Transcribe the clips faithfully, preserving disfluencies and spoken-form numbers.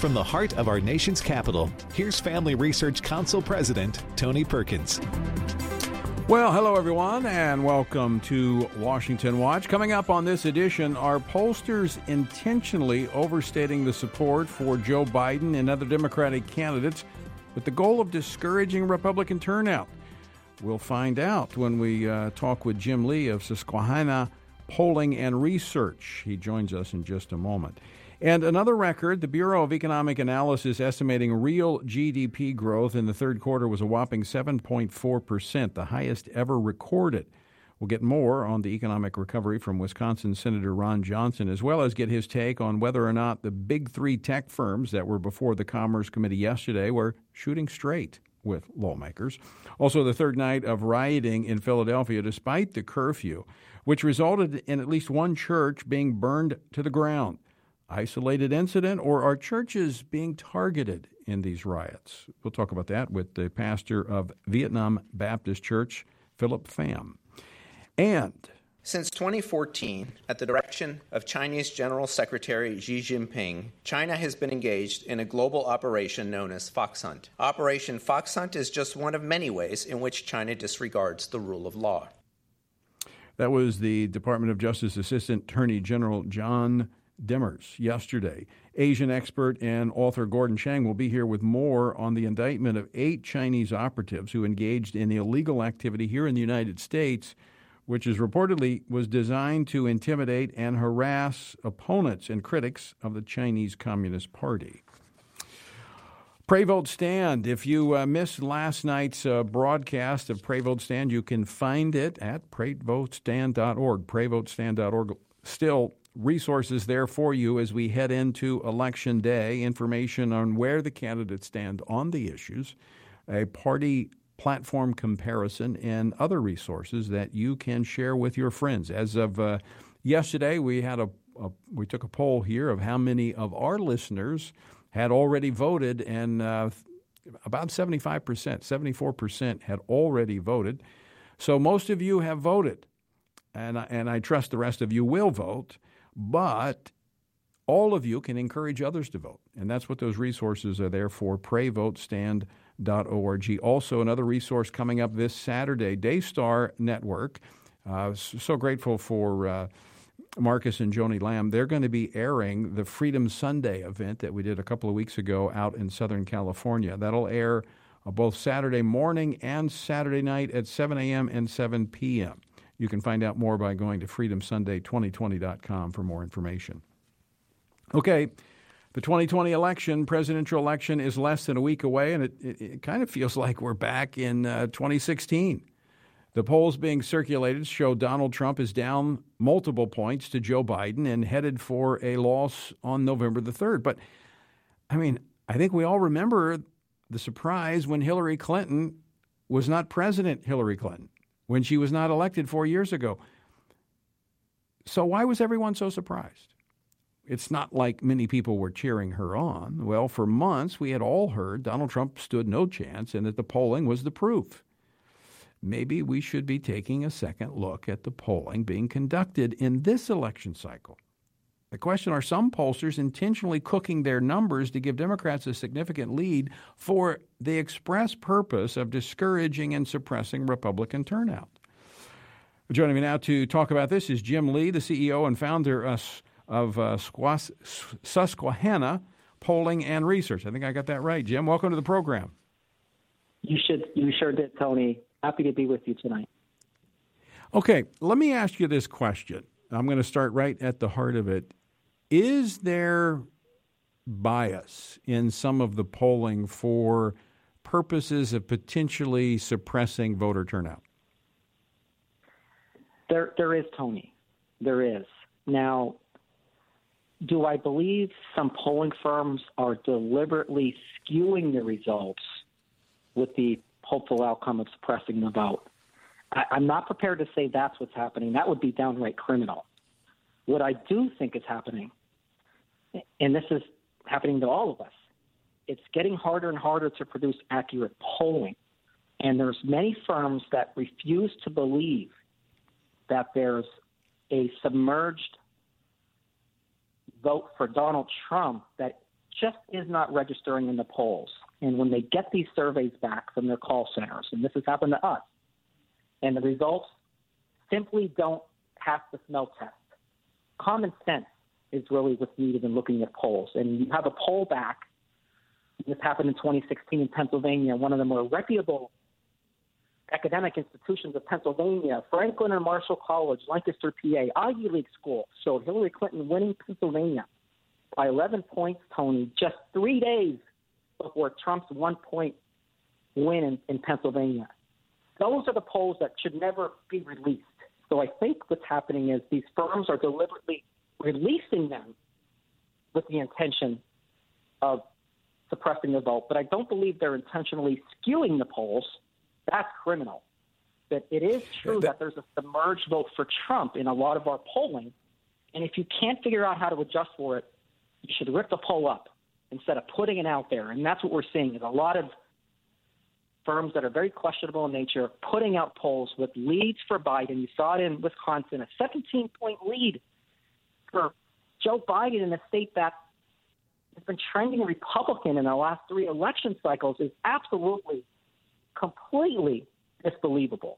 From the heart of our nation's capital, here's Family Research Council President Tony Perkins. Well, hello, everyone, and welcome to Washington Watch. Coming up on this edition, are pollsters intentionally overstating the support for Joe Biden and other Democratic candidates with the goal of discouraging Republican turnout? We'll find out when we uh, talk with Jim Lee of Susquehanna Polling and Research. He joins us in just a moment. And another record, the Bureau of Economic Analysis estimating real G D P growth in the third quarter was a whopping seven point four percent, the highest ever recorded. We'll get more on the economic recovery from Wisconsin Senator Ron Johnson, as well as get his take on whether or not the big three tech firms that were before the Commerce Committee yesterday were shooting straight with lawmakers. Also, the third night of rioting in Philadelphia despite the curfew, which resulted in at least one church being burned to the ground. Isolated incident, or are churches being targeted in these riots? We'll talk about that with the pastor of Vietnam Baptist Church, Philip Pham. And since twenty fourteen, at the direction of Chinese General Secretary Xi Jinping, China has been engaged in a global operation known as Fox Hunt. Operation Fox Hunt is just one of many ways in which China disregards the rule of law. That was the Department of Justice Assistant Attorney General John Demers yesterday. Asian expert and author Gordon Chang will be here with more on the indictment of eight Chinese operatives who engaged in illegal activity here in the United States, which is reportedly was designed to intimidate and harass opponents and critics of the Chinese Communist Party. Pray Vote Stand. If you uh, missed last night's uh, broadcast of Pray Vote Stand, you can find it at pray vote stand dot org, pray vote stand dot org. Still resources there for you as we head into Election Day, information on where the candidates stand on the issues, a party platform comparison, and other resources that you can share with your friends. As of uh, yesterday, we had a, a we took a poll here of how many of our listeners had already voted, and uh, about seventy-five percent, seventy-four percent had already voted. So most of you have voted, and I, and I trust the rest of you will vote. But all of you can encourage others to vote, and that's what those resources are there for, pray vote stand dot org. Also, another resource coming up this Saturday, Daystar Network. Uh, so grateful for uh, Marcus and Joni Lamb. They're going to be airing the Freedom Sunday event that we did a couple of weeks ago out in Southern California. That'll air uh, both Saturday morning and Saturday night at seven a.m. and seven p.m. You can find out more by going to freedom sunday twenty twenty dot com for more information. Okay, the twenty twenty election, presidential election, is less than a week away, and it, it, it kind of feels like we're back in uh, twenty sixteen. The polls being circulated show Donald Trump is down multiple points to Joe Biden and headed for a loss on November the third. But, I mean, I think we all remember the surprise when Hillary Clinton was not President Hillary Clinton, when she was not elected four years ago. So why was everyone so surprised? It's not like many people were cheering her on. Well, for months, we had all heard Donald Trump stood no chance and that the polling was the proof. Maybe we should be taking a second look at the polling being conducted in this election cycle. The question, are some pollsters intentionally cooking their numbers to give Democrats a significant lead for the express purpose of discouraging and suppressing Republican turnout? Joining me now to talk about this is Jim Lee, the C E O and founder of, of uh, Squas, Susquehanna Polling and Research. I think I got that right. Jim, welcome to the program. You should. You sure did, Tony. Happy to be with you tonight. Okay, let me ask you this question. I'm going to start right at the heart of it. Is there bias in some of the polling for purposes of potentially suppressing voter turnout? There, there is, Tony. There is. Now, do I believe some polling firms are deliberately skewing the results with the hopeful outcome of suppressing the vote? I, I'm not prepared to say that's what's happening. That would be downright criminal. What I do think is happening, and this is happening to all of us, it's getting harder and harder to produce accurate polling. And there's many firms that refuse to believe that there's a submerged vote for Donald Trump that just is not registering in the polls. And when they get these surveys back from their call centers, and this has happened to us, and the results simply don't pass the smell test. Common sense is really what's needed in looking at polls. And you have a poll back. This happened in twenty sixteen in Pennsylvania, one of the more reputable academic institutions of Pennsylvania, Franklin and Marshall College, Lancaster, P A, Ivy League school, showed Hillary Clinton winning Pennsylvania by eleven points, Tony, just three days before Trump's one-point win in, in Pennsylvania. Those are the polls that should never be released. So I think what's happening is these firms are deliberately releasing them with the intention of suppressing the vote. But I don't believe they're intentionally skewing the polls. That's criminal. But it is true that there's a submerged vote for Trump in a lot of our polling. And if you can't figure out how to adjust for it, you should rip the poll up instead of putting it out there. And that's what we're seeing is a lot of firms that are very questionable in nature putting out polls with leads for Biden. You saw it in Wisconsin, a seventeen-point lead for Joe Biden in a state that has been trending Republican in the last three election cycles is absolutely, completely disbelievable.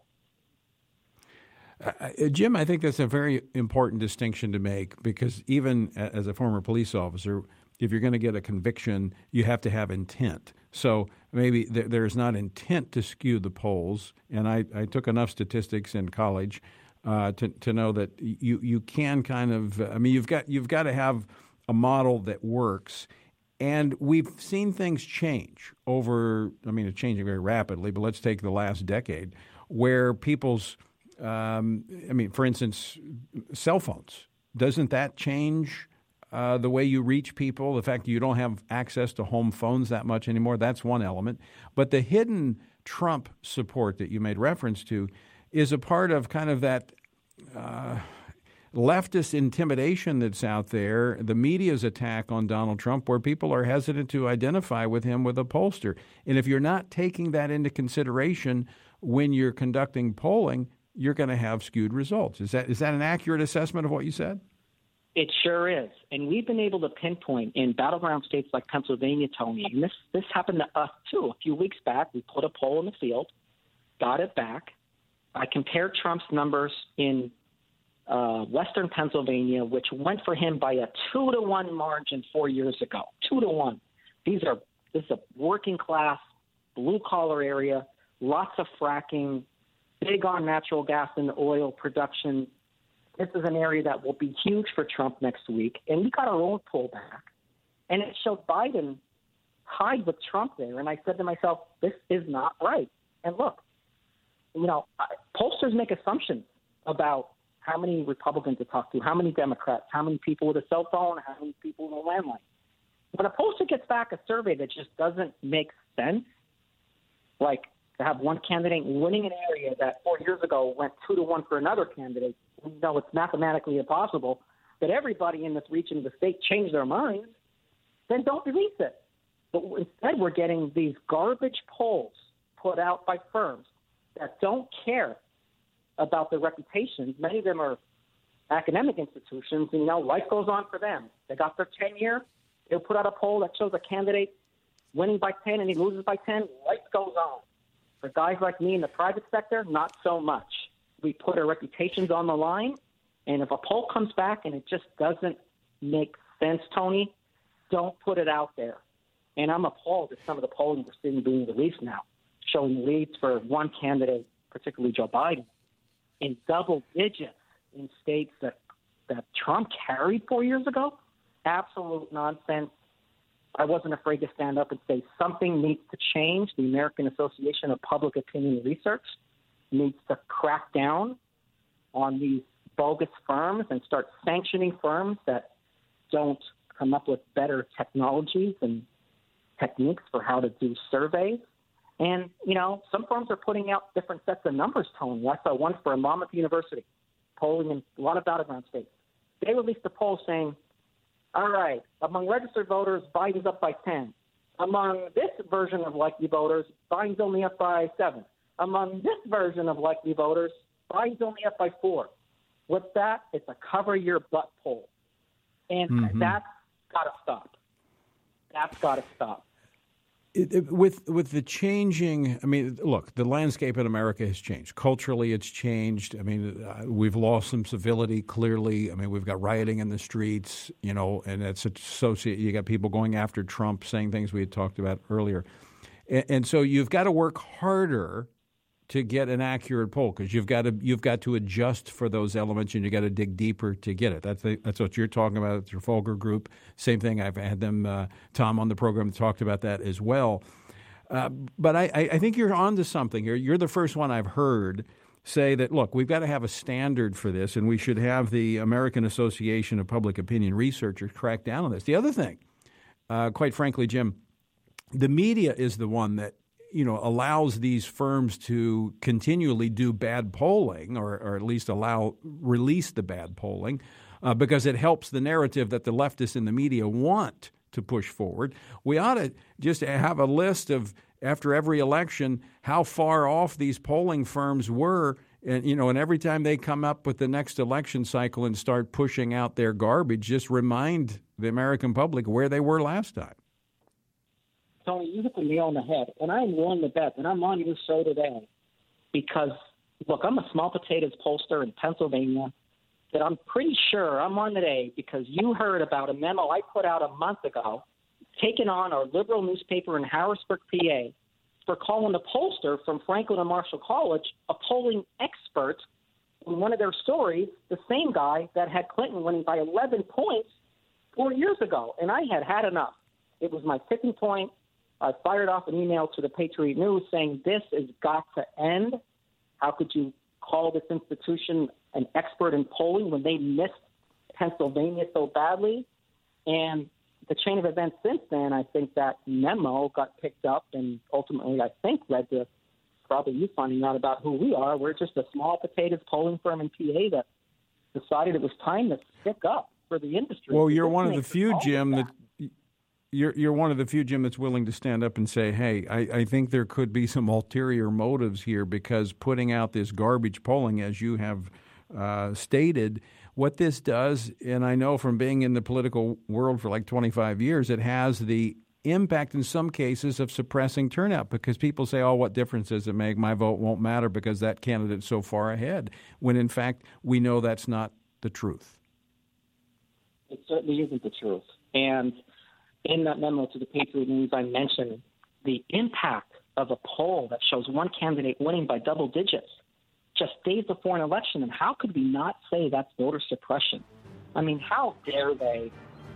Uh, Jim, I think that's a very important distinction to make because even as a former police officer, if you're going to get a conviction, you have to have intent. So maybe there, there's not intent to skew the polls. And I, I took enough statistics in college uh, to to know that you you can kind of I mean you've got you've got to have a model that works. And we've seen things change over. I mean, it's changing very rapidly. But let's take the last decade, where people's um, I mean, for instance, cell phones. Doesn't that change Uh, the way you reach people, the fact that you don't have access to home phones that much anymore, that's one element. But the hidden Trump support that you made reference to is a part of kind of that uh, leftist intimidation that's out there, the media's attack on Donald Trump, where people are hesitant to identify with him with a pollster. And if you're not taking that into consideration when you're conducting polling, you're going to have skewed results. Is that is that an accurate assessment of what you said? It sure is. And we've been able to pinpoint in battleground states like Pennsylvania, Tony, and this, this happened to us too. A few weeks back, we put a poll in the field, got it back. I compared Trump's numbers in uh, western Pennsylvania, which went for him by a two to one margin four years ago. Two to one. These are this is a working class, blue collar area, lots of fracking, big on natural gas and oil production. This is an area that will be huge for Trump next week. And we got our own pullback. And it showed Biden tied with Trump there. And I said to myself, this is not right. And look, you know, pollsters make assumptions about how many Republicans to talk to, how many Democrats, how many people with a cell phone, how many people with a landline. When a pollster gets back a survey that just doesn't make sense, like to have one candidate winning an area that four years ago went two to one for another candidate, we know it's mathematically impossible that everybody in this region of the state changed their minds, then don't release it. But instead, we're getting these garbage polls put out by firms that don't care about their reputations. Many of them are academic institutions, and, you know, life goes on for them. They got their tenure. They'll put out a poll that shows a candidate winning by ten and he loses by ten. Life goes on. For guys like me in the private sector, not so much. We put our reputations on the line, and if a poll comes back and it just doesn't make sense, Tony, don't put it out there. And I'm appalled at some of the polling we're seeing being released now, showing leads for one candidate, particularly Joe Biden, in double digits in states that, that Trump carried four years ago. Absolute nonsense. I wasn't afraid to stand up and say something needs to change. The American Association of Public Opinion Research needs to crack down on these bogus firms and start sanctioning firms that don't come up with better technologies and techniques for how to do surveys. And, you know, some firms are putting out different sets of numbers, Tony. I saw one for Monmouth University, polling in a lot of battleground states. They released a poll saying, all right, among registered voters, Biden's up by ten. Among this version of likely voters, Biden's only up by seven. Among this version of likely voters, Biden's only up by four. With that, it's a cover your butt poll. And mm-hmm. that's got to stop. That's got to stop. It, it, with with the changing, I mean, look, the landscape in America has changed. Culturally, it's changed. I mean, uh, we've lost some civility, clearly. I mean, we've got rioting in the streets, you know, and it's associated. You got people going after Trump, saying things we had talked about earlier. And, and so you've got to work harder to get an accurate poll because you've got to you've got to adjust for those elements and you got to dig deeper to get it. That's the, that's what you're talking about with your Folger group. Same thing. I've had them, uh, Tom, on the program talked about that as well. Uh, but I, I think you're onto something here. You're the first one I've heard say that, look, we've got to have a standard for this and we should have the American Association of Public Opinion Researchers crack down on this. The other thing, uh, quite frankly, Jim, the media is the one that you know, allows these firms to continually do bad polling or, or at least allow release the bad polling uh, because it helps the narrative that the leftists in the media want to push forward. We ought to just have a list of, after every election, how far off these polling firms were. And, you know, and every time they come up with the next election cycle and start pushing out their garbage, just remind the American public where they were last time. Tony, you hit the nail on the head, and I'm willing to bet, and I'm on your show today because, look, I'm a small potatoes pollster in Pennsylvania that I'm pretty sure I'm on today because you heard about a memo I put out a month ago taken on our liberal newspaper in Harrisburg, P A, for calling a pollster from Franklin and Marshall College a polling expert in one of their stories, the same guy that had Clinton winning by eleven points four years ago, and I had had enough. It was my tipping point. I fired off an email to the Patriot News saying this has got to end. How could you call this institution an expert in polling when they missed Pennsylvania so badly? And the chain of events since then, I think that memo got picked up and ultimately, I think, led to probably you finding out about who we are. We're just a small potatoes polling firm in P A that decided it was time to stick up for the industry. Well, you're one of the few, Jim, that You're you're one of the few, Jim, that's willing to stand up and say, hey, I, I think there could be some ulterior motives here because putting out this garbage polling, as you have uh, stated, what this does, and I know from being in the political world for like twenty-five years, it has the impact in some cases of suppressing turnout because people say, oh, what difference does it make? My vote won't matter because that candidate's so far ahead, when in fact we know that's not the truth. It certainly isn't the truth. And in that memo to the Patriot News, I mentioned the impact of a poll that shows one candidate winning by double digits just days before an election. And how could we not say that's voter suppression? I mean, how dare they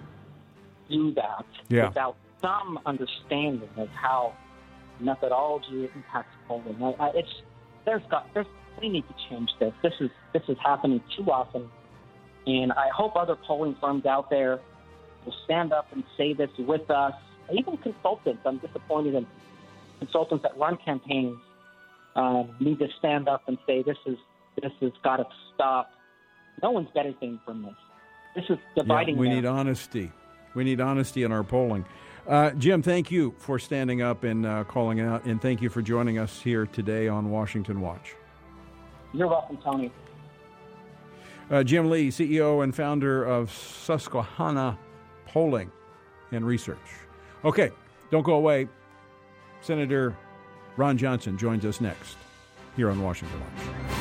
do that yeah. without some understanding of how methodology impacts polling? I, I, it's there's got there's we need to change this. This is this is happening too often, and I hope other polling firms out there will stand up and say this with us. Even consultants, I'm disappointed in consultants that run campaigns um, need to stand up and say this is this has got to stop. No one's benefiting from this. This is dividing. Yeah, we them. need honesty. We need honesty in our polling. Uh, Jim, thank you for standing up and uh, calling out, and thank you for joining us here today on Washington Watch. You're welcome, Tony. Uh, Jim Lee, C E O and founder of Susquehanna Polling and Research. Okay, don't go away. Senator Ron Johnson joins us next here on Washington Watch.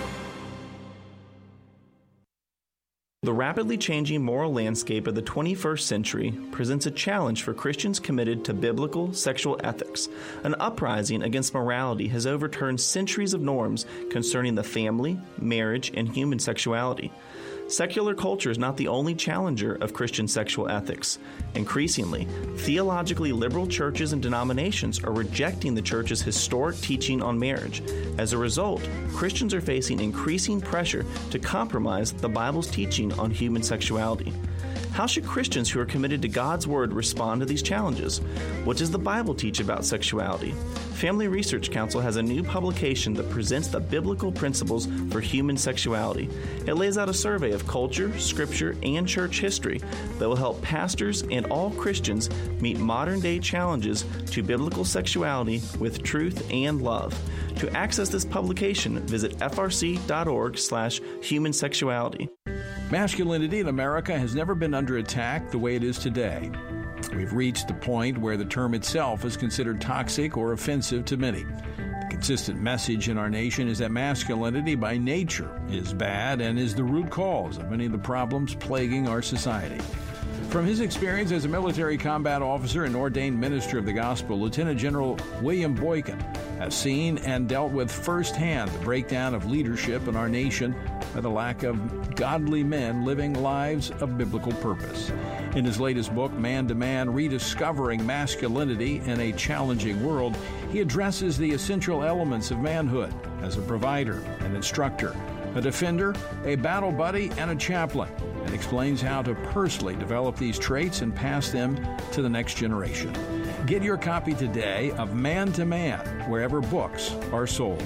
The rapidly changing moral landscape of the twenty-first century presents a challenge for Christians committed to biblical sexual ethics. An uprising against morality has overturned centuries of norms concerning the family, marriage, and human sexuality. Secular culture is not the only challenger of Christian sexual ethics. Increasingly, theologically liberal churches and denominations are rejecting the church's historic teaching on marriage. As a result, Christians are facing increasing pressure to compromise the Bible's teaching on human sexuality. How should Christians who are committed to God's Word respond to these challenges? What does the Bible teach about sexuality? Family Research Council has a new publication that presents the biblical principles for human sexuality. It lays out a survey of culture, scripture, and church history that will help pastors and all Christians meet modern-day challenges to biblical sexuality with truth and love. To access this publication, visit frc.org slash human sexuality. Masculinity in America has never been under attack the way it is today. We've reached the point where the term itself is considered toxic or offensive to many. The consistent message in our nation is that masculinity by nature is bad and is the root cause of many of the problems plaguing our society. From his experience as a military combat officer and ordained minister of the gospel, Lieutenant General William Boykin has seen and dealt with firsthand the breakdown of leadership in our nation by the lack of godly men living lives of biblical purpose. In his latest book, Man to Man, Rediscovering Masculinity in a Challenging World, he addresses the essential elements of manhood as a provider, an instructor, a defender, a battle buddy, and a chaplain, and explains how to personally develop these traits and pass them to the next generation. Get your copy today of Man to Man, wherever books are sold.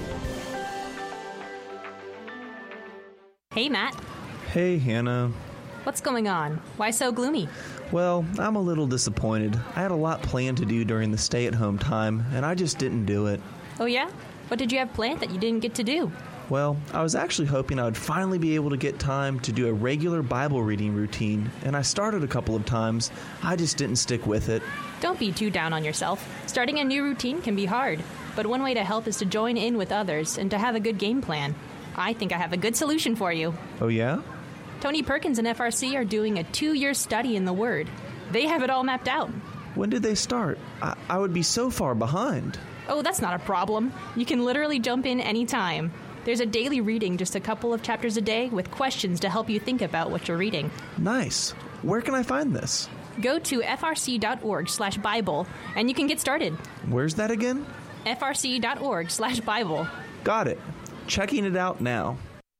Hey, Matt. Hey, Hannah. What's going on? Why so gloomy? Well, I'm a little disappointed. I had a lot planned to do during the stay-at-home time, and I just didn't do it. Oh, yeah? What did you have planned that you didn't get to do? Well, I was actually hoping I would finally be able to get time to do a regular Bible reading routine, and I started a couple of times. I just didn't stick with it. Don't be too down on yourself. Starting a new routine can be hard, but one way to help is to join in with others and to have a good game plan. I think I have a good solution for you. Oh, yeah? Tony Perkins and F R C are doing a two-year study in the Word. They have it all mapped out. When did they start? I, I would be so far behind. Oh, that's not a problem. You can literally jump in anytime. There's a daily reading, just a couple of chapters a day, with questions to help you think about what you're reading. Nice. Where can I find this? Go to frc.org slash Bible, and you can get started. Where's that again? frc.org slash Bible. Got it. Checking it out now.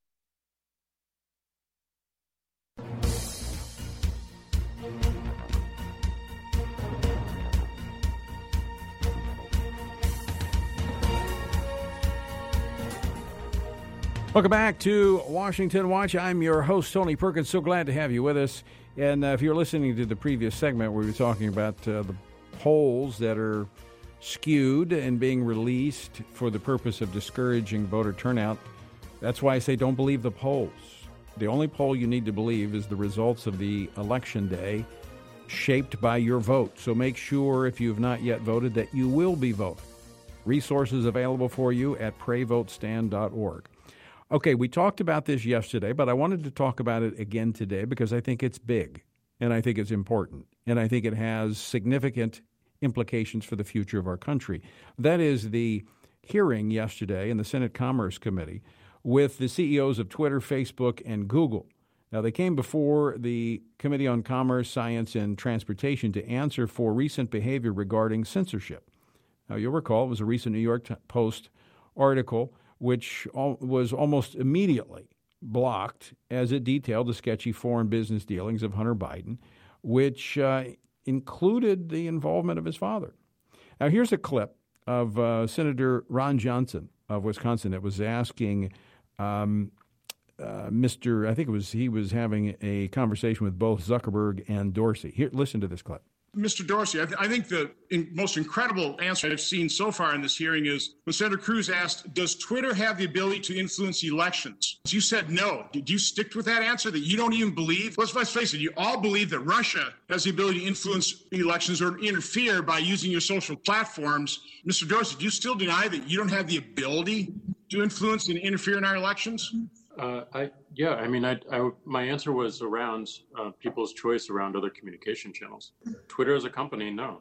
Welcome back to Washington Watch. I'm your host, Tony Perkins. So glad to have you with us. And uh, if you're listening to the previous segment where we were talking about uh, the polls that are skewed and being released for the purpose of discouraging voter turnout, that's why I say don't believe the polls. The only poll you need to believe is the results of the election day shaped by your vote. So make sure, if you have not yet voted, that you will be voting. Resources available for you at pray vote stand dot org. Okay, we talked about this yesterday, but I wanted to talk about it again today because I think it's big, and I think it's important, and I think it has significant implications for the future of our country. That is the hearing yesterday in the Senate Commerce Committee with the C E Os of Twitter, Facebook, and Google. Now, they came before the Committee on Commerce, Science, and Transportation to answer for recent behavior regarding censorship. Now, you'll recall it was a recent New York Post article which was almost immediately blocked as it detailed the sketchy foreign business dealings of Hunter Biden, which uh, included the involvement of his father. Now, here's a clip of uh, Senator Ron Johnson of Wisconsin that was asking um, uh, Mister I think it was he was having a conversation with both Zuckerberg and Dorsey. Here, listen to this clip. Mister Dorsey, I, th- I think the in- most incredible answer I've seen so far in this hearing is when Senator Cruz asked, does Twitter have the ability to influence elections? You said no. Did you stick with that answer that you don't even believe? Let's, let's face it, you all believe that Russia has the ability to influence elections or interfere by using your social platforms. Mister Dorsey, do you still deny that you don't have the ability to influence and interfere in our elections? Uh, I yeah, I mean, I, I my answer was around uh, people's choice around other communication channels. Twitter as a company, no.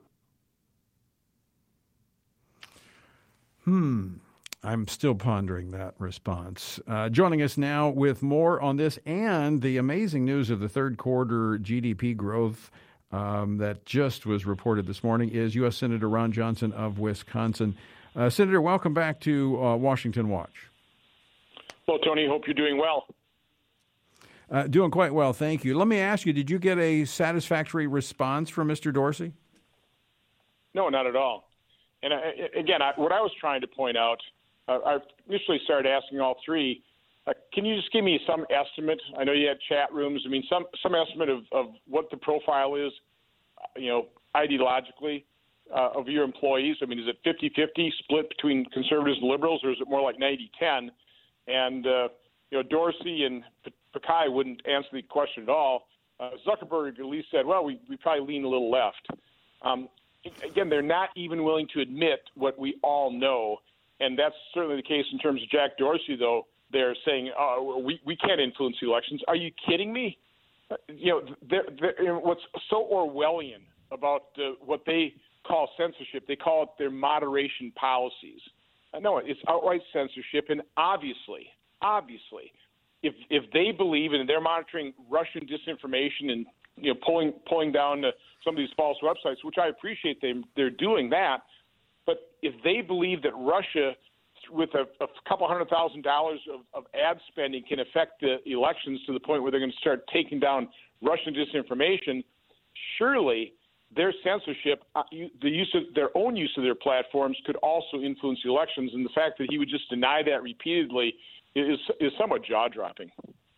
Hmm. I'm still pondering that response. Uh, joining us now with more on this and the amazing news of the third quarter G D P growth um, that just was reported this morning is U S Senator Ron Johnson of Wisconsin. Uh, Senator, welcome back to uh, Washington Watch. Well, Tony, hope you're doing well. Uh, doing quite well, thank you. Let me ask you, did you get a satisfactory response from Mister Dorsey? No, not at all. And I, again, I, what I was trying to point out, uh, I initially started asking all three, uh, can you just give me some estimate? I know you had chat rooms. I mean, some, some estimate of, of what the profile is, uh, you know, ideologically uh, of your employees. I mean, is it fifty-fifty split between conservatives and liberals, or is it more like ninety ten? And, uh, you know, Dorsey and Pakai wouldn't answer the question at all. Uh, Zuckerberg at least said, well, we, we probably lean a little left. Um, again, they're not even willing to admit what we all know, and that's certainly the case in terms of Jack Dorsey, though. They're saying, oh, we, we can't influence the elections. Are you kidding me? You know, they're, they're, what's so Orwellian about uh, what they call censorship, they call it their moderation policies. Uh, no, it's outright censorship, and obviously, obviously, if if they believe and they're monitoring Russian disinformation and you know pulling pulling down uh, some of these false websites, which I appreciate them they're doing that, but if they believe that Russia, with a, a couple hundred thousand dollars of, of ad spending, can affect the elections to the point where they're going to start taking down Russian disinformation, surely their censorship, uh, the use of their own use of their platforms, could also influence the elections. And the fact that he would just deny that repeatedly is is somewhat jaw-dropping.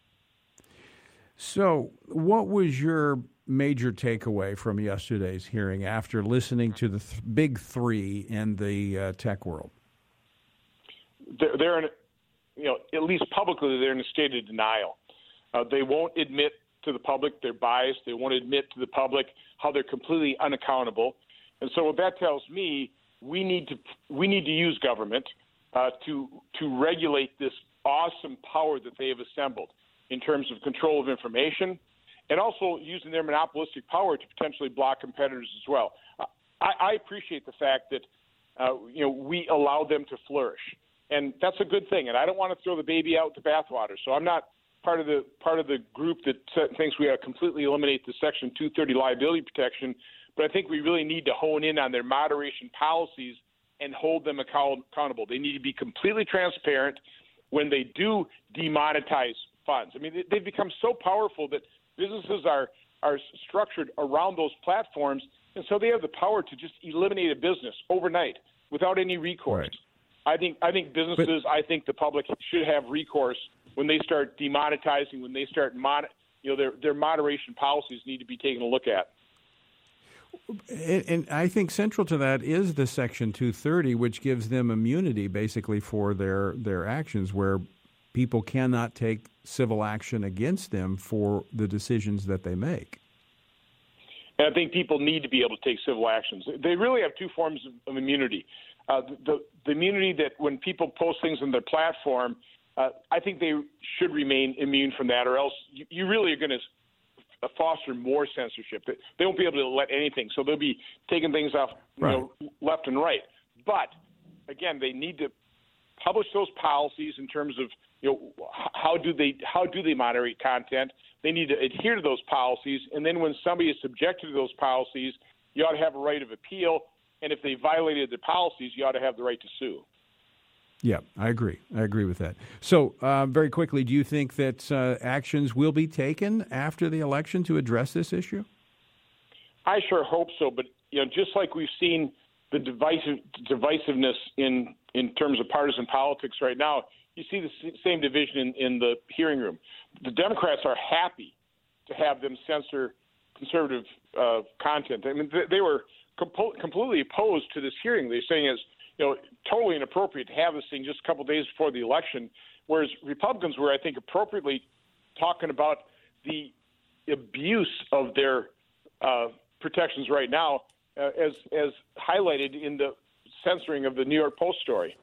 So, what was your major takeaway from yesterday's hearing after listening to the th- big three in the uh, tech world? They're, they're in, you know, at least publicly, they're in a state of denial. Uh, they won't admit to the public they're biased. They won't admit to the public how they're completely unaccountable. And so, what that tells me, we need to we need to use government uh, to to regulate this awesome power that they have assembled in terms of control of information, and also using their monopolistic power to potentially block competitors as well. I, I appreciate the fact that uh, you know we allow them to flourish, and that's a good thing. And I don't want to throw the baby out with the bathwater. So I'm not part of the part of the group that thinks we ought to completely eliminate the Section two thirty liability protection. But I think we really need to hone in on their moderation policies and hold them account- accountable. They need to be completely transparent when they do demonetize funds. I mean, they've become so powerful that businesses are are structured around those platforms, and so they have the power to just eliminate a business overnight without any recourse. Right. I think I think businesses, but, I think the public should have recourse when they start demonetizing, when they start mon- you know their their moderation policies need to be taken a look at. And I think central to that is the Section two thirty, which gives them immunity basically for their, their actions, where people cannot take civil action against them for the decisions that they make. And I think people need to be able to take civil actions. They really have two forms of immunity. Uh, the, the immunity that when people post things on their platform, uh, I think they should remain immune from that, or else you, you really are going to foster more censorship. They won't be able to let anything, so they'll be taking things off you right. know, left and right. But again, they need to publish those policies in terms of you know how do they how do they moderate content. They need to adhere to those policies, and then when somebody is subjected to those policies, you ought to have a right of appeal. And if they violated their policies, you ought to have the right to sue. Yeah, I agree. I agree with that. So, uh, very quickly, do you think that uh, actions will be taken after the election to address this issue? I sure hope so. But you know, just like we've seen the divisive, divisiveness in in terms of partisan politics right now, you see the same division in, in the hearing room. The Democrats are happy to have them censor conservative uh, content. I mean, they, they were compo- completely opposed to this hearing. They're saying it's you know, totally inappropriate to have this thing just a couple of days before the election, whereas Republicans were, I think, appropriately talking about the abuse of their uh, protections right now, uh, as as highlighted in the censoring of the New York Post story.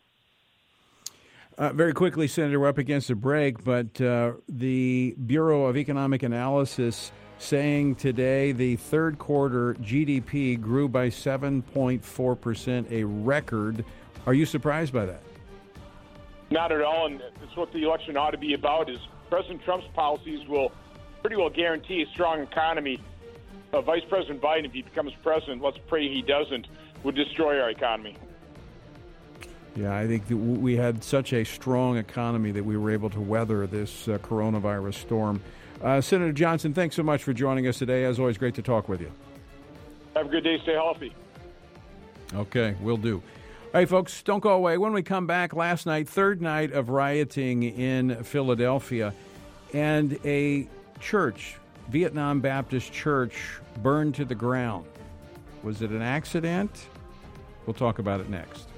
Uh, very quickly, Senator, we're up against a break, but uh, the Bureau of Economic Analysis saying today the third quarter G D P grew by seven point four percent, a record. Are you surprised by that? Not at all, and that's what the election ought to be about, is President Trump's policies will pretty well guarantee a strong economy. Uh, Vice President Biden, if he becomes president, let's pray he doesn't, would destroy our economy. Yeah, I think that we had such a strong economy that we were able to weather this uh, coronavirus storm. Uh, Senator Johnson, thanks so much for joining us today. As always, great to talk with you. Have a good day. Stay healthy. Okay, will do. All right, folks, don't go away. When we come back, last night, third night of rioting in Philadelphia, and a church, Vietnam Baptist Church, burned to the ground. Was it an accident? We'll talk about it next.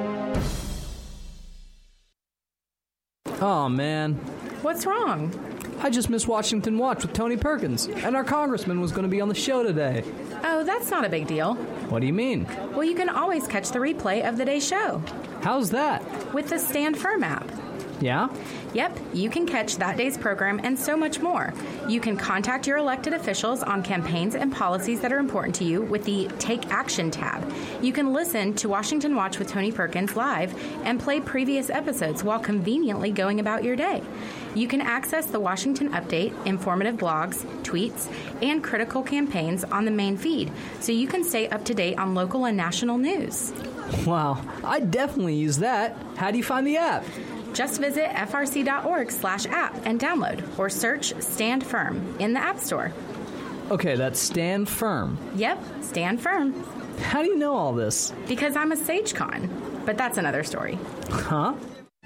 Oh, man. What's wrong? I just missed Washington Watch with Tony Perkins, and our congressman was going to be on the show today. Oh, that's not a big deal. What do you mean? Well, you can always catch the replay of the day's show. How's that? With the Stand Firm app. Yeah? Yep, you can catch that day's program and so much more. You can contact your elected officials on campaigns and policies that are important to you with the Take Action tab. You can listen to Washington Watch with Tony Perkins live and play previous episodes while conveniently going about your day. You can access the Washington Update, informative blogs, tweets, and critical campaigns on the main feed, so you can stay up to date on local and national news. Wow, I definitely use that. How do you find the app? Just visit frc.org slash app and download, or search Stand Firm in the App Store. Okay, that's Stand Firm. Yep, Stand Firm. How do you know all this? Because I'm a SageCon, but that's another story. Huh?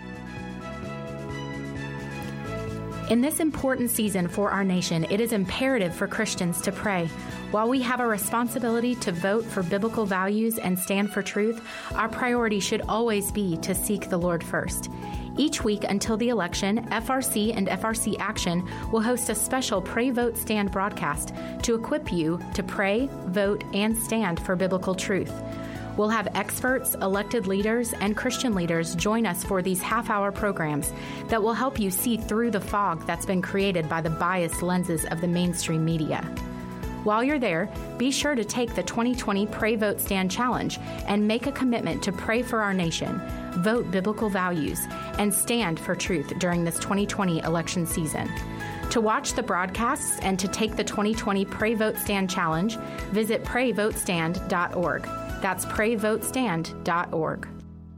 In this important season for our nation, it is imperative for Christians to pray. While we have a responsibility to vote for biblical values and stand for truth, our priority should always be to seek the Lord first. Each week until the election, F R C and F R C Action will host a special Pray, Vote, Stand broadcast to equip you to pray, vote, and stand for biblical truth. We'll have experts, elected leaders, and Christian leaders join us for these half-hour programs that will help you see through the fog that's been created by the biased lenses of the mainstream media. While you're there, be sure to take the twenty twenty Pray, Vote, Stand Challenge and make a commitment to pray for our nation, vote biblical values, and stand for truth during this twenty twenty election season. To watch the broadcasts and to take the twenty twenty Pray, Vote, Stand Challenge, visit pray vote stand dot org. That's pray vote stand dot org.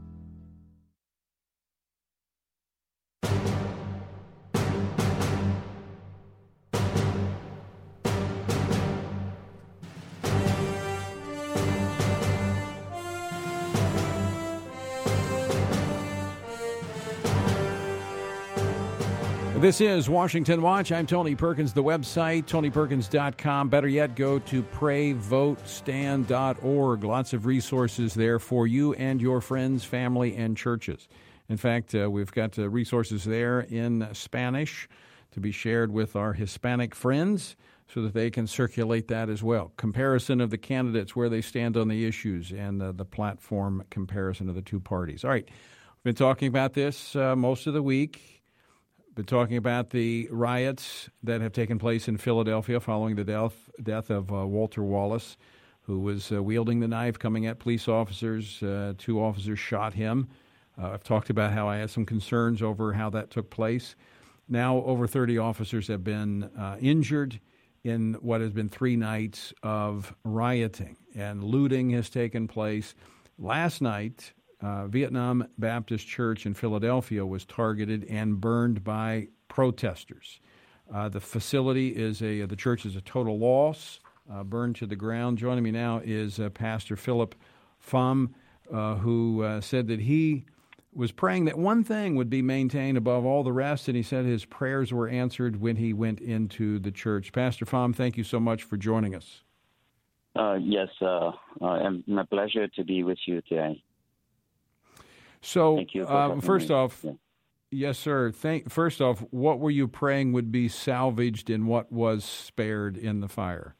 This is Washington Watch. I'm Tony Perkins. The website, tony perkins dot com. Better yet, go to pray vote stand dot org. Lots of resources there for you and your friends, family, and churches. In fact, uh, we've got uh, resources there in Spanish to be shared with our Hispanic friends so that they can circulate that as well. Comparison of the candidates, where they stand on the issues, and uh, the platform comparison of the two parties. All right, we've been talking about this uh, most of the week. Been talking about the riots that have taken place in Philadelphia following the death, death of uh, Walter Wallace, who was uh, wielding the knife, coming at police officers. Uh, two officers shot him. Uh, I've talked about how I had some concerns over how that took place. Now over thirty officers have been uh, injured in what has been three nights of rioting, and looting has taken place. Last night, Uh, Vietnam Baptist Church in Philadelphia was targeted and burned by protesters. Uh, the facility is a, the church is a total loss, uh, burned to the ground. Joining me now is uh, Pastor Philip Pham, uh, who uh, said that he was praying that one thing would be maintained above all the rest, and he said his prayers were answered when he went into the church. Pastor Pham, thank you so much for joining us. Uh, yes, uh, uh, my pleasure to be with you today. So, Thank you um, first me. off, yeah. yes, sir. Thank, first off, what were you praying would be salvaged and what was spared in the fire?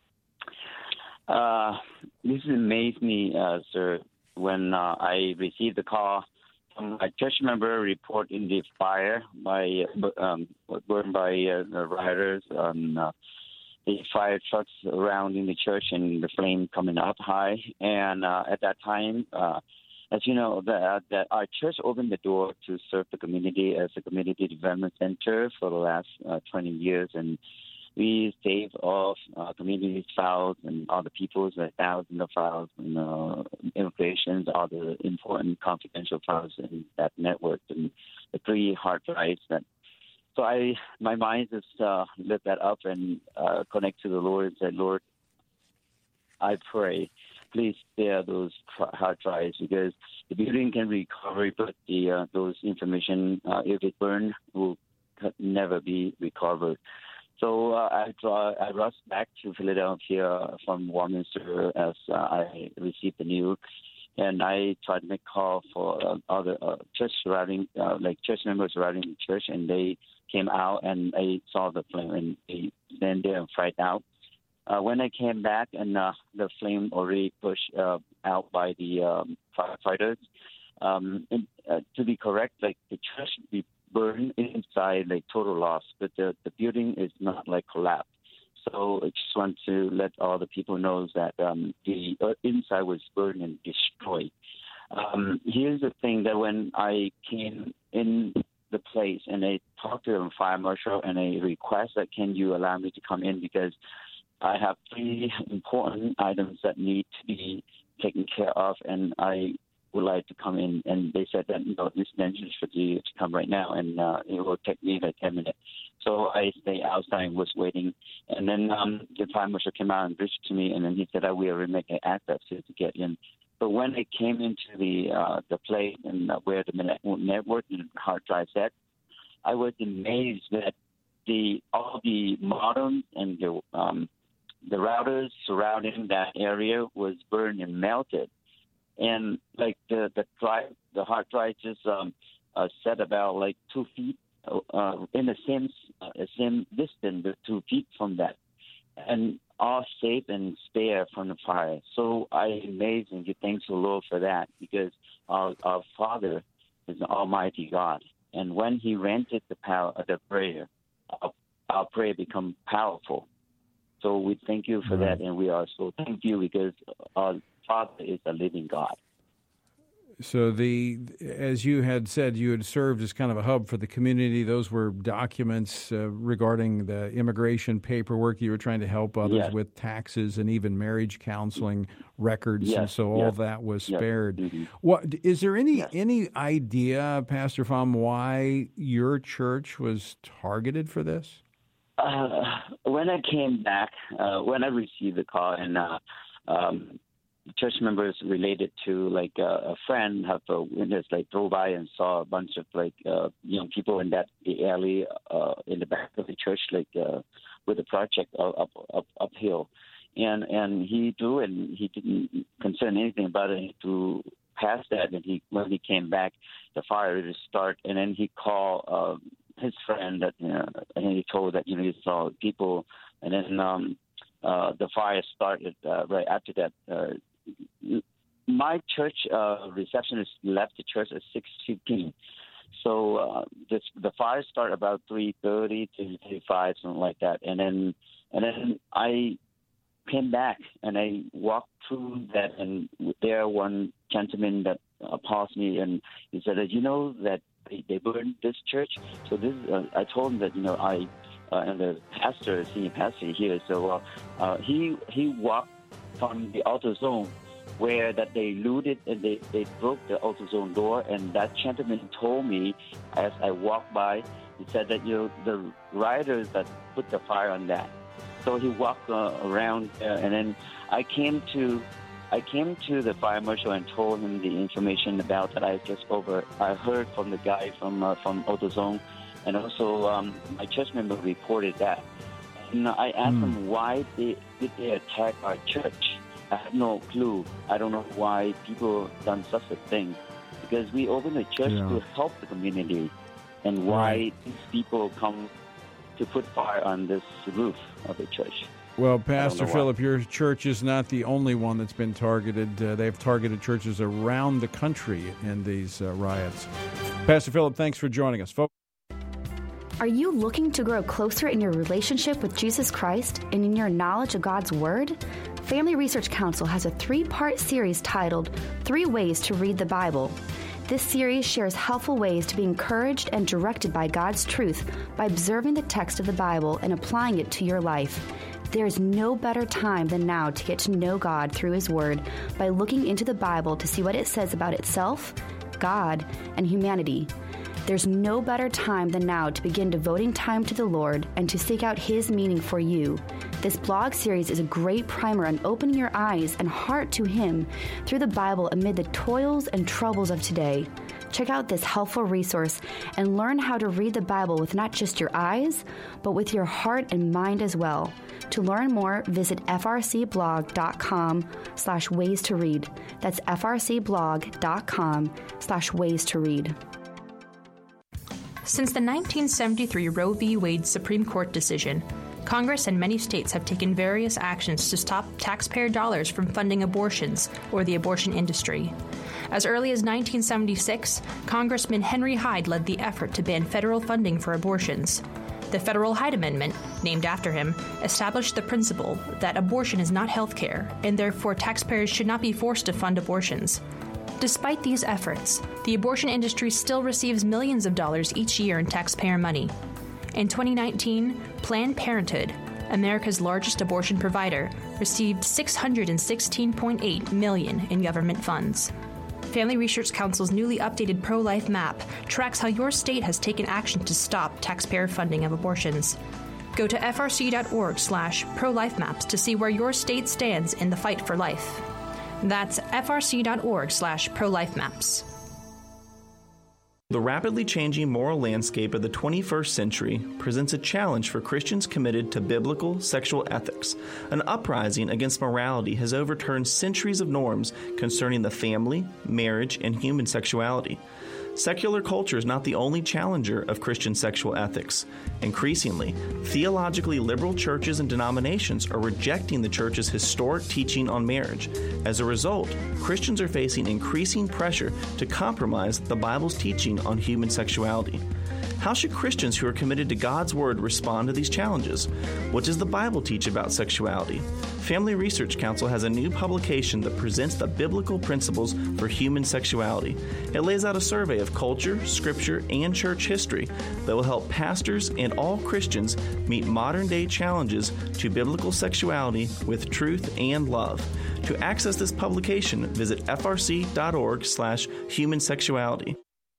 Uh, this amazed me, uh, sir, when uh, I received the call from a church member reporting the fire by um, burned by uh, the rioters on uh, the fire trucks around in the church and the flame coming up high. And uh, at that time, uh, as you know, that, that our church opened the door to serve the community as a community development center for the last uh, twenty years, and we save all uh, community files and all the people's uh, thousands of files and uh, immigrations, all the important confidential files in that network, and the three hard drives. That so I, my mind just uh, lit that up and uh, connect to the Lord and said, Lord, I pray, please spare those hard drives, because the building can recover, but the uh, those information, uh, if it burned, will never be recovered. So uh, I draw, I rushed back to Philadelphia from Warminster as uh, I received the news, and I tried to make call for uh, other uh, church surrounding, uh, like church members surrounding the church, and they came out and I saw the flame, and they stand there and frightened out. Uh, when I came back, and uh, the flame already pushed uh, out by the um, firefighters. Um, and, uh, to be correct, like the church be burned inside, like total loss, but the, the building is not like collapsed. So I just want to let all the people know that um, the uh, inside was burned and destroyed. Um, here's the thing, that when I came in the place and I talked to the fire marshal and I request that, can you allow me to come in, because I have three important items that need to be taken care of, and I would like to come in. And they said that, you know, this message for you to come right now, and uh, it will take me like ten minutes. So I stayed outside and was waiting. And then um, the fire marshal came out and reached to me, and then he said I will make an access to get in. But when I came into the uh, the place and uh, where the network and hard drive set, I was amazed that the all the modems and the um, the routers surrounding that area was burned and melted. And like the the drive, the hard drive just um, uh, set about like two feet uh, in the same uh, same distance, but two feet from that, and all safe and spare from the fire. So I amazed and give thanks to the Lord for that, because our our Father is the Almighty God, and when He granted the power of the prayer, our, our prayer become powerful. So we thank you for that, and we are so thank you, because our Father is a living God. So the, as you had said, you had served as kind of a hub for the community. Those were documents uh, regarding the immigration paperwork. You were trying to help others Yes. with taxes and even marriage counseling records, Yes, and so all yes, that was yes, spared. mm-hmm. What is there any Yes. any idea, Pastor Pham, why your church was targeted for this? Uh, when I came back, uh, when I received the call, and uh, um, church members related to like uh, a friend have a witness, like drove by and saw a bunch of like uh, young people in that the alley uh, in the back of the church, like uh, with a project up up uphill, and and he drew and he didn't concern anything about it. He drew past that, and he when he came back, the fire just start, and then he called uh, his friend that you know, and he told that you know he saw people, and then um, uh, the fire started uh, right after that. Uh, My church uh, receptionist left the church at six fifteen, so uh, this, the fire started about three thirty to three five, something like that. And then, and then I came back and I walked through that, and there one gentleman that uh, paused me, and he said that you know that they, they burned this church. So this, uh, I told him that you know I uh, and the pastor, senior pastor here. So uh, uh, he he walked from the AutoZone, where that they looted and they, they broke the AutoZone door, and that gentleman told me as I walked by, he said that you know the riders that put the fire on that. So he walked uh, around, uh, and then I came to I came to the fire marshal and told him the information about that I just over I heard from the guy from uh, from AutoZone, and also um, my church member reported that. And I asked mm. him why they, did they attack our church. I have no clue. I don't know why people done such a thing, because we opened the church yeah. to help the community, and why right. these people come to put fire on this roof of the church. Well, Pastor Philip, your church is not the only one that's been targeted. Uh, they've targeted churches around the country in these uh, riots. Pastor Philip, thanks for joining us, folks. Are you looking to grow closer in your relationship with Jesus Christ and in your knowledge of God's Word? Family Research Council has a three-part series titled Three Ways to Read the Bible. This series shares helpful ways to be encouraged and directed by God's truth by observing the text of the Bible and applying it to your life. There is no better time than now to get to know God through His Word by looking into the Bible to see what it says about itself, God, and humanity. There's no better time than now to begin devoting time to the Lord and to seek out His meaning for you. This blog series is a great primer on opening your eyes and heart to Him through the Bible amid the toils and troubles of today. Check out this helpful resource and learn how to read the Bible with not just your eyes, but with your heart and mind as well. To learn more, visit frcblog.com slash ways to read. That's frcblog.com slash ways to read. Since the nineteen seventy-three Roe v. Wade Supreme Court decision, Congress and many states have taken various actions to stop taxpayer dollars from funding abortions or the abortion industry. As early as nineteen seventy-six, Congressman Henry Hyde led the effort to ban federal funding for abortions. The Federal Hyde Amendment, named after him, established the principle that abortion is not health care, and therefore taxpayers should not be forced to fund abortions. Despite these efforts, the abortion industry still receives millions of dollars each year in taxpayer money. In twenty nineteen, Planned Parenthood, America's largest abortion provider, received six hundred sixteen point eight million dollars in government funds. Family Research Council's newly updated pro-life map tracks how your state has taken action to stop taxpayer funding of abortions. Go to frc.org slash pro-life maps to see where your state stands in the fight for life. That's frc.org slash pro-life maps. The rapidly changing moral landscape of the twenty-first century presents a challenge for Christians committed to biblical sexual ethics. An uprising against morality has overturned centuries of norms concerning the family, marriage, and human sexuality. Secular culture is not the only challenger of Christian sexual ethics. Increasingly, theologically liberal churches and denominations are rejecting the church's historic teaching on marriage. As a result, Christians are facing increasing pressure to compromise the Bible's teaching on human sexuality. How should Christians who are committed to God's Word respond to these challenges? What does the Bible teach about sexuality? Family Research Council has a new publication that presents the biblical principles for human sexuality. It lays out a survey of culture, scripture, and church history that will help pastors and all Christians meet modern-day challenges to biblical sexuality with truth and love. To access this publication, visit frc.org slash human sexuality.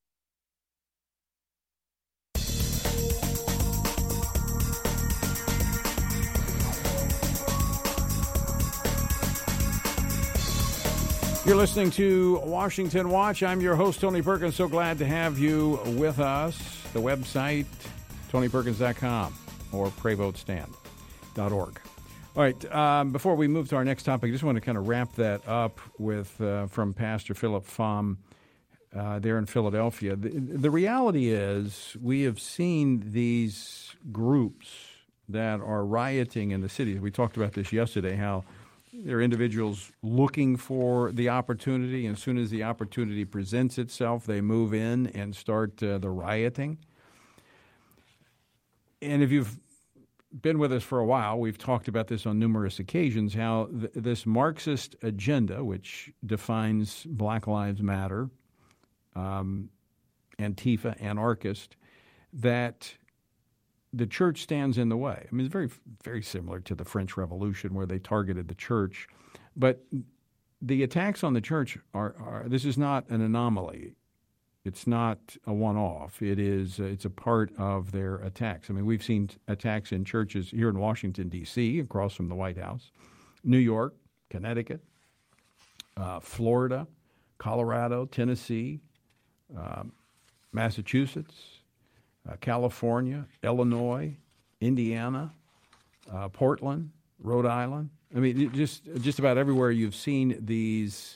You're listening to Washington Watch. I'm your host, Tony Perkins. So glad to have you with us. The website, tony perkins dot com or pray vote stand dot org. All right, um, before we move to our next topic, I just want to kind of wrap that up with uh, from Pastor Philip Pham uh, there in Philadelphia. The, the reality is we have seen these groups that are rioting in the cities. We talked about this yesterday, how there are individuals looking for the opportunity, and as soon as the opportunity presents itself, they move in and start uh, the rioting. And if you've been with us for a while, we've talked about this on numerous occasions, how th- this Marxist agenda, which defines Black Lives Matter, um, Antifa, anarchist, that the church stands in the way. I mean, it's very, very similar to the French Revolution where they targeted the church. But the attacks on the church are, are this is not an anomaly. It's not a one-off. It is, uh, it's a part of their attacks. I mean, we've seen attacks in churches here in Washington, D C, across from the White House, New York, Connecticut, uh, Florida, Colorado, Tennessee, um, Massachusetts, Uh, California, Illinois, Indiana, uh, Portland, Rhode Island. I mean, just just about everywhere you've seen these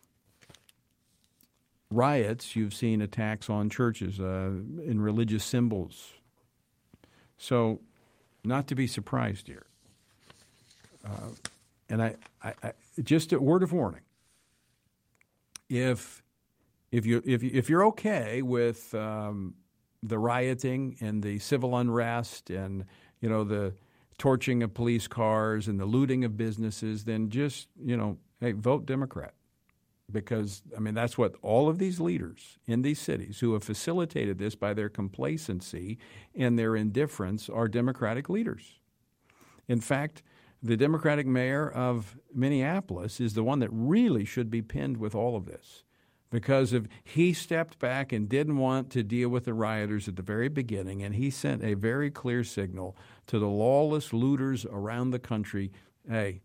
riots, you've seen attacks on churches uh, in religious symbols. So, not to be surprised here. Uh, and I, I, I, just a word of warning: if if you if you, if you're okay with um, the rioting and the civil unrest and, you know, the torching of police cars and the looting of businesses, then just, you know, hey, vote Democrat. Because, I mean, that's what all of these leaders in these cities who have facilitated this by their complacency and their indifference are Democratic leaders. In fact, the Democratic mayor of Minneapolis is the one that really should be pinned with all of this. Because if he stepped back and didn't want to deal with the rioters at the very beginning, and he sent a very clear signal to the lawless looters around the country, hey,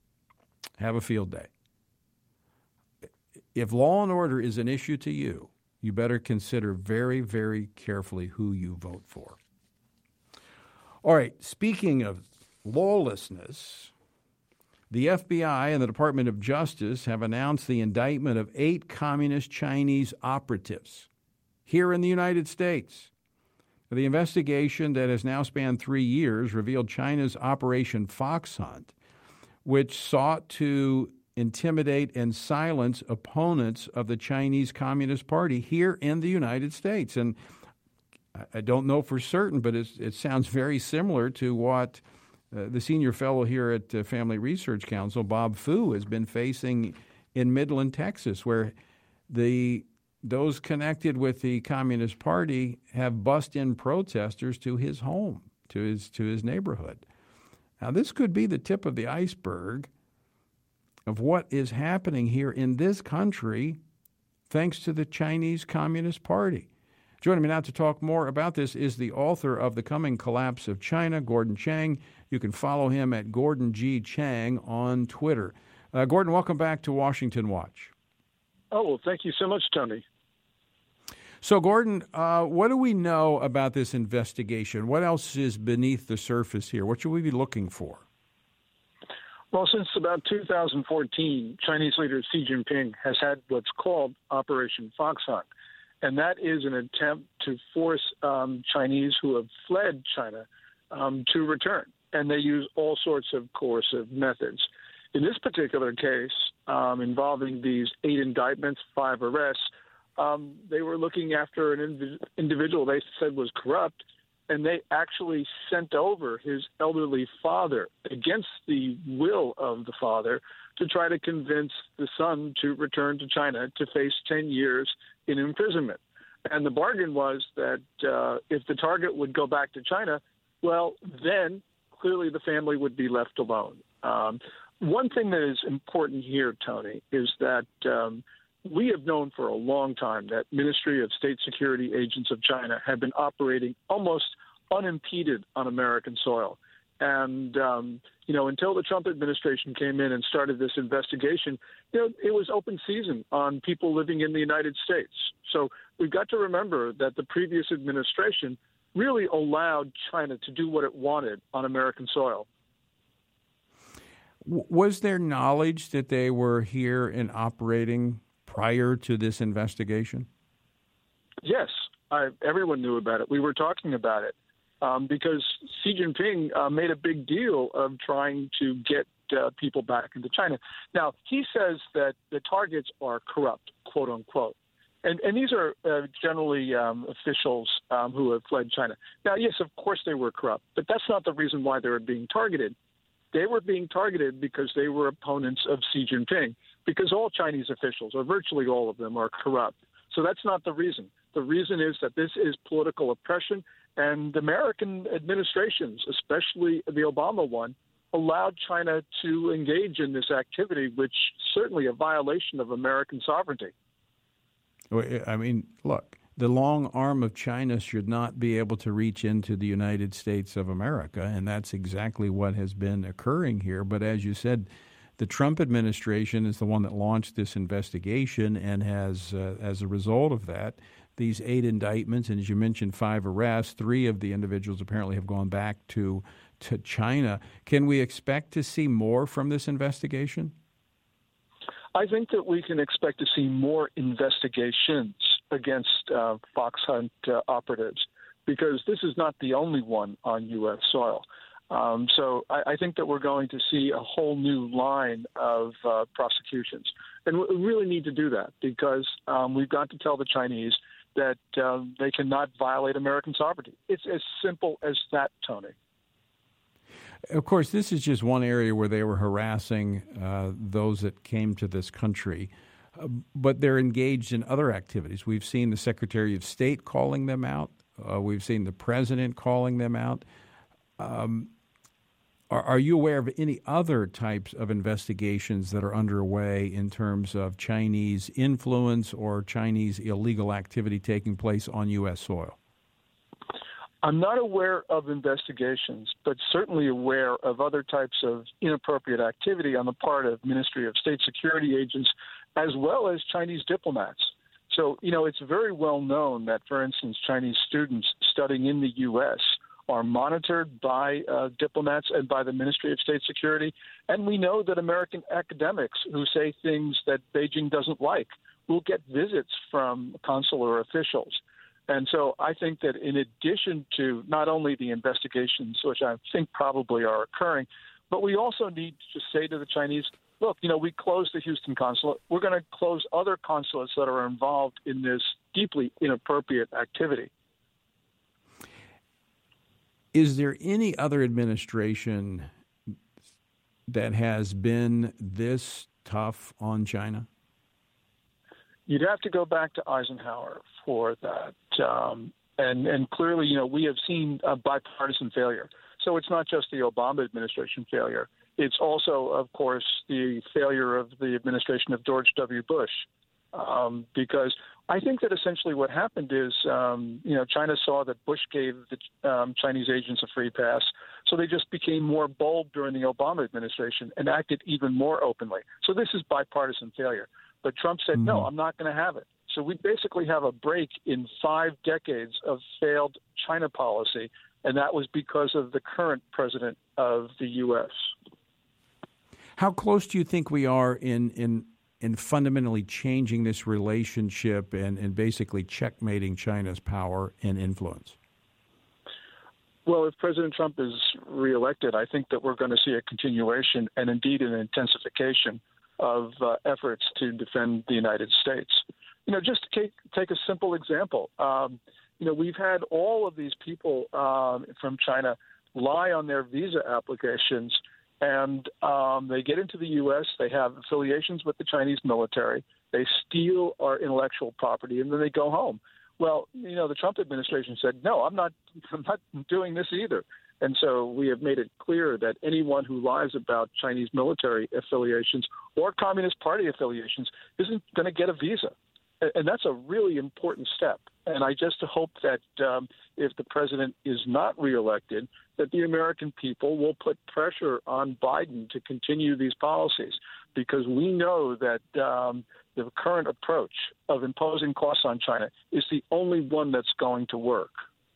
have a field day. If law and order is an issue to you, you better consider very, very carefully who you vote for. All right, speaking of lawlessness, the F B I and the Department of Justice have announced the indictment of eight communist Chinese operatives here in the United States. The investigation that has now spanned three years revealed China's Operation Fox Hunt, which sought to intimidate and silence opponents of the Chinese Communist Party here in the United States. And I don't know for certain, but it's, it sounds very similar to what uh, the senior fellow here at uh, Family Research Council, Bob Fu, has been facing in Midland, Texas, where the those connected with the Communist Party have bussed in protesters to his home, to his to his neighborhood. Now, this could be the tip of the iceberg of what is happening here in this country thanks to the Chinese Communist Party. Joining me now to talk more about this is the author of The Coming Collapse of China, Gordon Chang. You can follow him at Gordon G. Chang on Twitter. Uh, Gordon, welcome back to Washington Watch. Oh, well, thank you so much, Tony. So, Gordon, uh, what do we know about this investigation? What else is beneath the surface here? What should we be looking for? Well, since about two thousand fourteen, Chinese leader Xi Jinping has had what's called Operation Fox Hunt, and that is an attempt to force um, Chinese who have fled China um, to return, and they use all sorts of coercive methods. In this particular case, um, involving these eight indictments, five arrests, um, they were looking after an indiv- individual they said was corrupt, and they actually sent over his elderly father against the will of the father to try to convince the son to return to China to face ten years in imprisonment. And the bargain was that uh, if the target would go back to China, well, then clearly the family would be left alone. Um, one thing that is important here, Tony, is that um, we have known for a long time that Ministry of State Security agents of China have been operating almost unimpeded on American soil. And, um, you know, until the Trump administration came in and started this investigation, you know, it was open season on people living in the United States. So we've got to remember that the previous administration really allowed China to do what it wanted on American soil. Was there knowledge that they were here and operating prior to this investigation? Yes, I, everyone knew about it. We were talking about it um, because Xi Jinping uh, made a big deal of trying to get uh, people back into China. Now, he says that the targets are corrupt, quote unquote. And, and these are uh, generally um, officials um, who have fled China. Now, yes, of course they were corrupt, but that's not the reason why they were being targeted. They were being targeted because they were opponents of Xi Jinping, because all Chinese officials, or virtually all of them, are corrupt. So that's not the reason. The reason is that this is political oppression, and American administrations, especially the Obama one, allowed China to engage in this activity, which is certainly a violation of American sovereignty. I mean, look, the long arm of China should not be able to reach into the United States of America, and that's exactly what has been occurring here. But as you said, the Trump administration is the one that launched this investigation, and has, uh, as a result of that, these eight indictments, and as you mentioned, five arrests, three of the individuals apparently have gone back to, to China. Can we expect to see more from this investigation? I think that we can expect to see more investigations against uh, Fox Hunt uh, operatives, because this is not the only one on U S soil. Um, so I, I think that we're going to see a whole new line of uh, prosecutions. And we really need to do that, because um, we've got to tell the Chinese that uh, they cannot violate American sovereignty. It's as simple as that, Tony. Of course, this is just one area where they were harassing uh, those that came to this country, uh, but they're engaged in other activities. We've seen the Secretary of State calling them out. Uh, we've seen the President calling them out. Um, are, are you aware of any other types of investigations that are underway in terms of Chinese influence or Chinese illegal activity taking place on U S soil? I'm not aware of investigations, but certainly aware of other types of inappropriate activity on the part of Ministry of State Security agents, as well as Chinese diplomats. So, you know, it's very well known that, for instance, Chinese students studying in the U S are monitored by uh, diplomats and by the Ministry of State Security. And we know that American academics who say things that Beijing doesn't like will get visits from consular officials. And so I think that in addition to not only the investigations, which I think probably are occurring, but we also need to say to the Chinese, look, you know, we closed the Houston consulate. We're going to close other consulates that are involved in this deeply inappropriate activity. Is there any other administration that has been this tough on China? You'd have to go back to Eisenhower for that. Um, and, and clearly, you know, we have seen a bipartisan failure. So it's not just the Obama administration failure. It's also, of course, the failure of the administration of George W. Bush. Um, because I think that essentially what happened is, um, you know, China saw that Bush gave the um, Chinese agents a free pass, so they just became more bold during the Obama administration and acted even more openly. So this is bipartisan failure. But Trump said, mm-hmm. no, I'm not going to have it. So we basically have a break in five decades of failed China policy, and that was because of the current president of the U S. How close do you think we are in in in fundamentally changing this relationship and, and basically checkmating China's power and influence? Well, if President Trump is reelected, I think that we're going to see a continuation and indeed an intensification of uh, efforts to defend the United States. You know, just to take, take a simple example, um, you know, we've had all of these people um, from China lie on their visa applications, and um, they get into the U S, they have affiliations with the Chinese military, they steal our intellectual property, and then they go home. Well, you know, the Trump administration said, no, I'm not, I'm not doing this either. And so we have made it clear that anyone who lies about Chinese military affiliations or Communist Party affiliations isn't going to get a visa. And that's a really important step. And I just hope that um, if the president is not reelected, that the American people will put pressure on Biden to continue these policies, because we know that um, the current approach of imposing costs on China is the only one that's going to work.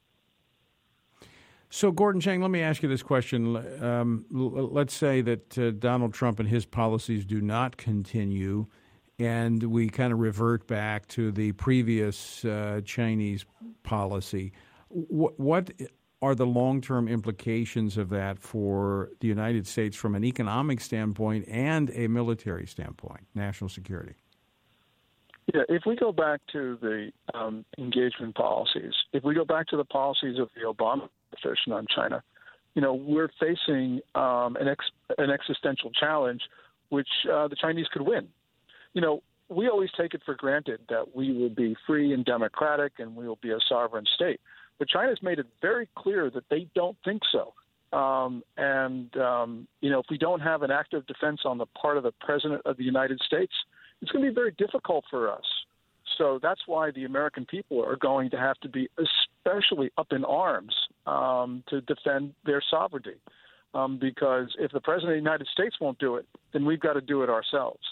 So, Gordon Chang, let me ask you this question. Um, l- let's say that uh, Donald Trump and his policies do not continue, and we kind of revert back to the previous uh, Chinese policy. W- what are the long-term implications of that for the United States from an economic standpoint and a military standpoint, national security? Yeah, if we go back to the um, engagement policies, if we go back to the policies of the Obama administration on China, you know, we're facing um, an, ex- an existential challenge which uh, the Chinese could win. You know, we always take it for granted that we will be free and democratic and we will be a sovereign state. But China's made it very clear that they don't think so. Um, and, um, you know, if we don't have an active defense on the part of the president of the United States, it's going to be very difficult for us. So that's why the American people are going to have to be especially up in arms um, to defend their sovereignty. Um, because if the president of the United States won't do it, then we've got to do it ourselves.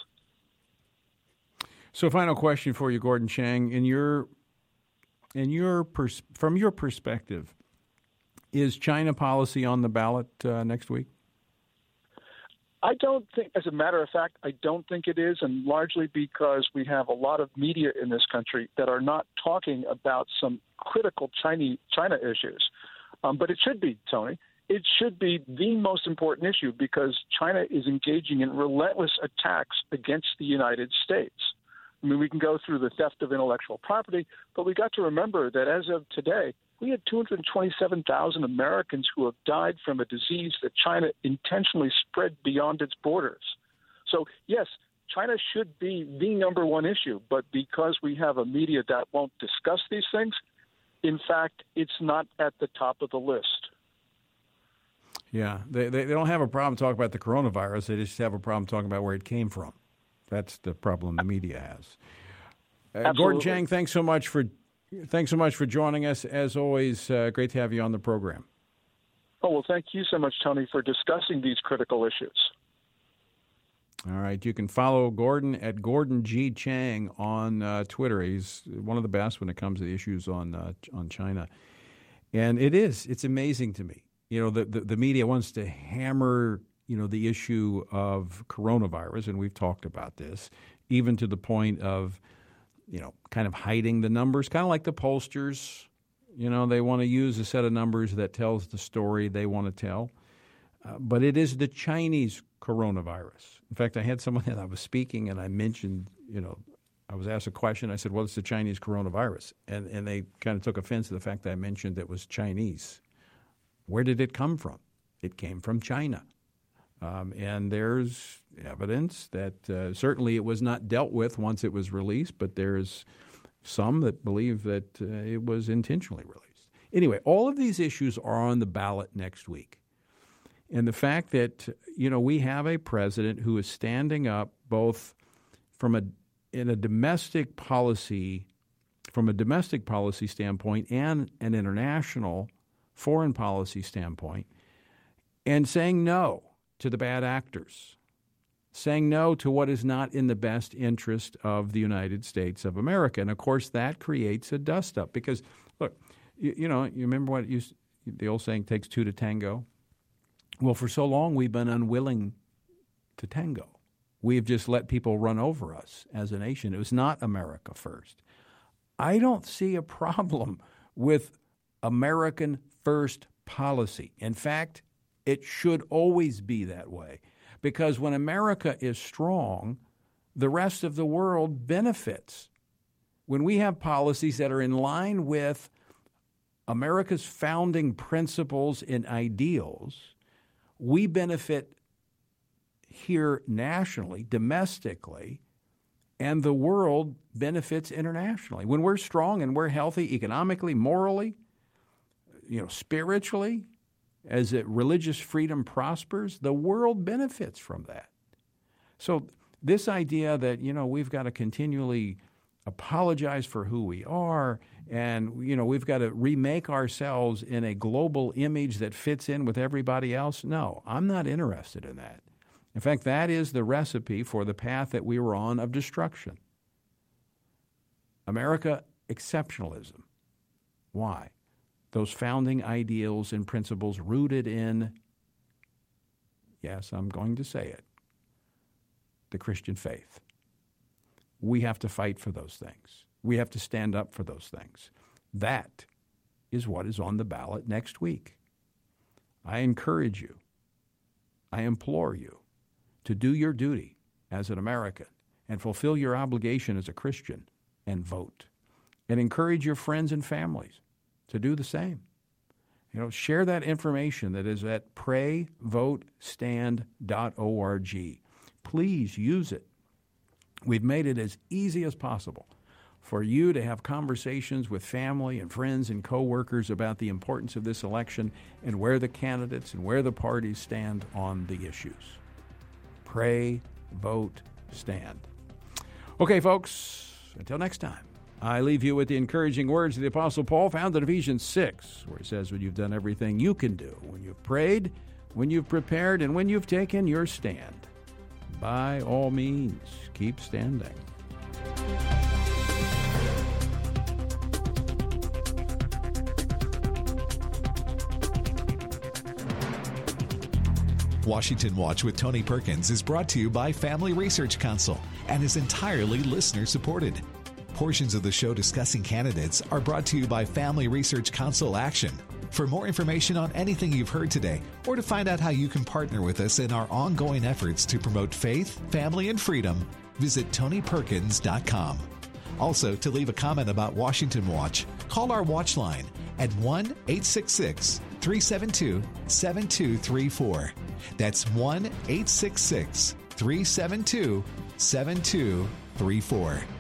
So, final question for you, Gordon Chang. In your, in your pers- from your perspective, is China policy on the ballot uh, next week? I don't think, as a matter of fact, I don't think it is, and largely because we have a lot of media in this country that are not talking about some critical China, China issues. Um, but it should be, Tony. It should be the most important issue because China is engaging in relentless attacks against the United States. I mean, we can go through the theft of intellectual property, but we got to remember that as of today, we had two hundred twenty-seven thousand Americans who have died from a disease that China intentionally spread beyond its borders. So, yes, China should be the number one issue, but because we have a media that won't discuss these things, in fact, it's not at the top of the list. Yeah, they, they, they don't have a problem talking about the coronavirus. They just have a problem talking about where it came from. That's the problem the media has. Uh, Gordon Chang, thanks so much for thanks so much for joining us. As always, uh, great to have you on the program. Oh, well, thank you so much, Tony, for discussing these critical issues. All right. You can follow Gordon at Gordon G. Chang on uh, Twitter. He's one of the best when it comes to the issues on uh, on China. And it is. It's amazing to me. You know, the, the, the media wants to hammer, you know, the issue of coronavirus, and we've talked about this, even to the point of, you know, kind of hiding the numbers, kind of like the pollsters. You know, they want to use a set of numbers that tells the story they want to tell. Uh, but it is the Chinese coronavirus. In fact, I had someone that I was speaking, and I mentioned, you know, I was asked a question. I said, well, it's the Chinese coronavirus. And, and they kind of took offense to the fact that I mentioned that it was Chinese. Where did it come from? It came from China. Um, and there's evidence that uh, certainly it was not dealt with once it was released, but there's some that believe that uh, it was intentionally released. Anyway, all of these issues are on the ballot next week. And the fact that, you know, we have a president who is standing up both from a in a domestic policy, from a domestic policy standpoint and an international foreign policy standpoint, and saying no to the bad actors, saying no to what is not in the best interest of the United States of America. And, of course, that creates a dust-up because, look, you, you know, you remember what it used, the old saying, takes two to tango? Well, for so long we've been unwilling to tango. We've just let people run over us as a nation. It was not America first. I don't see a problem with American first policy. In fact, it should always be that way because when America is strong, the rest of the world benefits. When we have policies that are in line with America's founding principles and ideals, we benefit here nationally, domestically, and the world benefits internationally. When we're strong and we're healthy economically, morally, you know, spiritually, as it, religious freedom prospers, the world benefits from that. So this idea that, you know, we've got to continually apologize for who we are and, you know, we've got to remake ourselves in a global image that fits in with everybody else, no, I'm not interested in that. In fact, that is the recipe for the path that we were on of destruction. America, exceptionalism. Why? Those founding ideals and principles rooted in, yes, I'm going to say it, the Christian faith. We have to fight for those things. We have to stand up for those things. That is what is on the ballot next week. I encourage you, I implore you to do your duty as an American and fulfill your obligation as a Christian and vote. And encourage your friends and families to do the same. You know, share that information that is at pray vote stand dot org. Please use it. We've made it as easy as possible for you to have conversations with family and friends and coworkers about the importance of this election and where the candidates and where the parties stand on the issues. Pray, vote, stand. Okay, folks, until next time, I leave you with the encouraging words of the Apostle Paul found in Ephesians six, where he says, when you've done everything you can do, when you've prayed, when you've prepared, and when you've taken your stand, by all means, keep standing. Washington Watch with Tony Perkins is brought to you by Family Research Council and is entirely listener-supported. Portions of the show discussing candidates are brought to you by Family Research Council Action. For more information on anything you've heard today, or to find out how you can partner with us in our ongoing efforts to promote faith, family, and freedom, visit tony perkins dot com. Also, to leave a comment about Washington Watch, call our watch line at one eight six six, three seven two, seven two three four. That's one eight six six, three seven two, seven two three four.